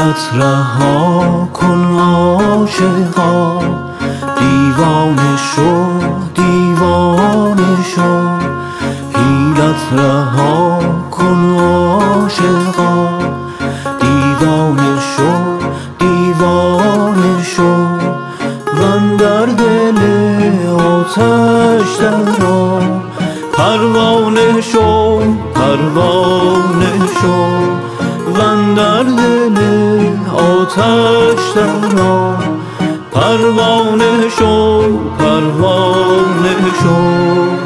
حیلت رها کن عاشقا، دیوانه شو دیوانه شو. حیلت رها کن عاشقا، دیوانه شو دیوانه شو. من در دل آتش درآ، پروانه شو پروانه شو. من در دل آتش درآ، پروانه شو پروانه شو.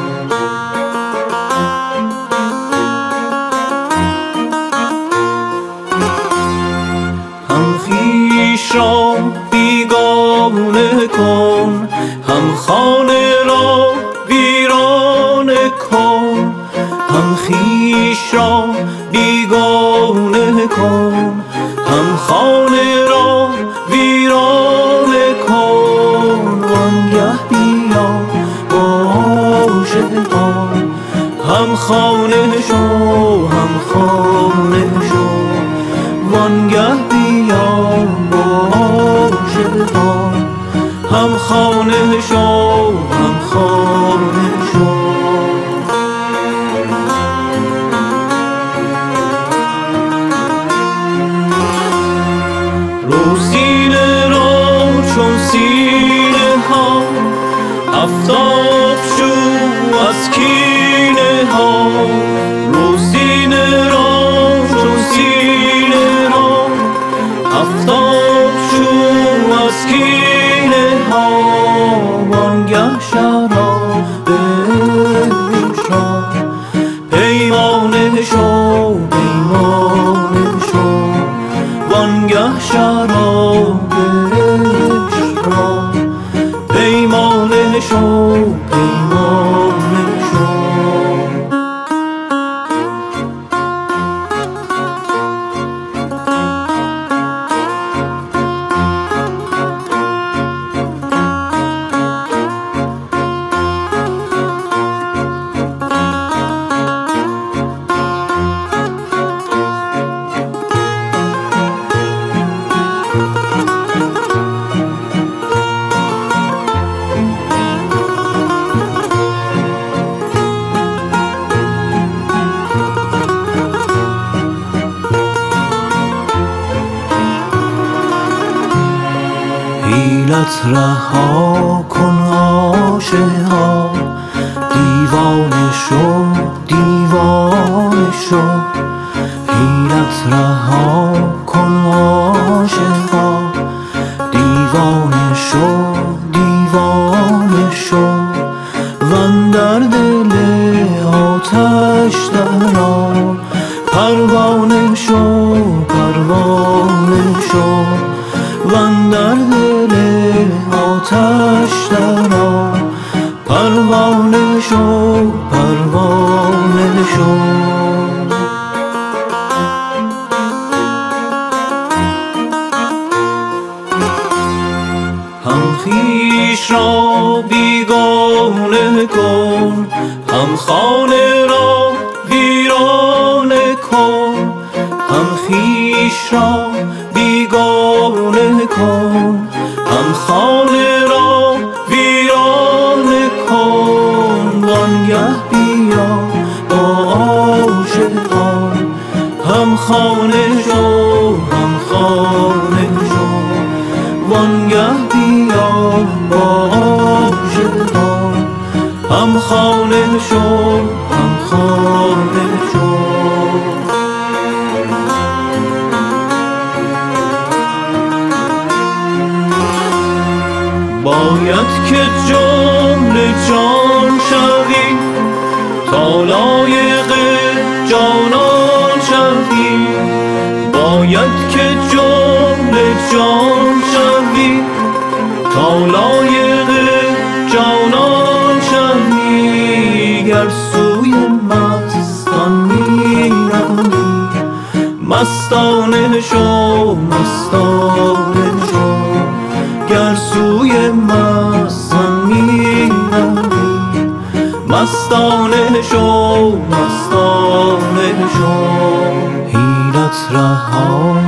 هم خویش را بیگانه کن، هم خانه را ویرانه کن. هم خویش را بیگانه کن، هم خانه را ویرانه کن. وانگه بیا با عاشقان، هم خانه شو هم خانه شو. وانگه بیا با عاشقان، هم خانه شو هم خانه شو. رو سینه را چون سینه ها، آفتاب شو از کینه ها. رو سینه را چون سینه ها، آفتاب شو از کینه ها. وانگه شراب بنوشان، پیمانه شو پیمانه شو. وانگه شراب عشق، پیمانه شو پیمانه شو. حیلت رها کن عاشقا، دیوانه شو دیوانه شو. حیلت رها کن عاشقا، دیوانه شو دیوانه شو. من در دل آتش درآ، پروانه شو پروانه شو. من در دل آتش درآ، پروانه شو پروانه شو. هم خویش را بیگانه کن، هم خانه را ویرانه کن. هم خویش را بیگانه کن، هم خانه را ویرانه کن. وانگه بیا با عاشقان، هم خانه شو هم خانه شو. وانگه بیا با عاشقان، هم خانه شو هم خانه شو. باید که جمله جان شوی، تا لایق جانان شوی. باید که جمله جان شوی، تا لایق جانان شوی. گر سوی مستان می روی، مستانه شو مستانه شو. گر سوی مستان می روی، مستانه شو مستانه شو. حیلت رها